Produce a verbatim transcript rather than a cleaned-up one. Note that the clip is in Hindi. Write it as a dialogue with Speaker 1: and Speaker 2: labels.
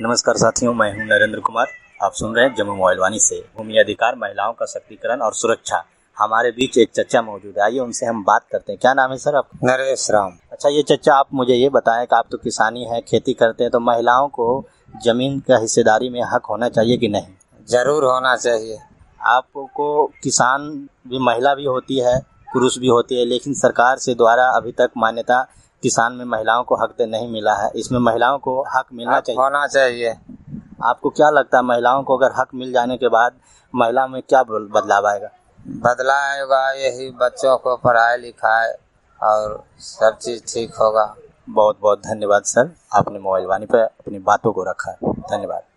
Speaker 1: नमस्कार साथियों, मैं हूं नरेंद्र कुमार। आप सुन रहे हैं जम्मू मोबाइल वाणी से। भूमि अधिकार, महिलाओं का सशक्तिकरण और सुरक्षा। हमारे बीच एक चचा मौजूद है, आइए उनसे हम बात करते हैं। क्या नाम है सर आपका?
Speaker 2: नरेश राम।
Speaker 1: अच्छा, ये चचा आप मुझे ये बताएं कि आप तो किसानी है, खेती करते हैं, तो महिलाओं को जमीन का हिस्सेदारी में हक होना चाहिए कि नहीं?
Speaker 2: जरूर होना चाहिए।
Speaker 1: आपको किसान भी महिला भी होती है, पुरुष भी होती है, लेकिन सरकार से द्वारा अभी तक मान्यता किसान में महिलाओं को हक नहीं मिला है। इसमें महिलाओं को हक मिलना चाहिए,
Speaker 2: होना चाहिए।
Speaker 1: आपको क्या लगता है महिलाओं को अगर हक मिल जाने के बाद महिला में क्या बदलाव आएगा?
Speaker 2: बदलाव आएगा, यही बच्चों को पढ़ाई लिखाई और सब चीज़ ठीक होगा।
Speaker 1: बहुत बहुत धन्यवाद सर, आपने मोबाइल वाणी पर अपनी बातों को रखा। धन्यवाद।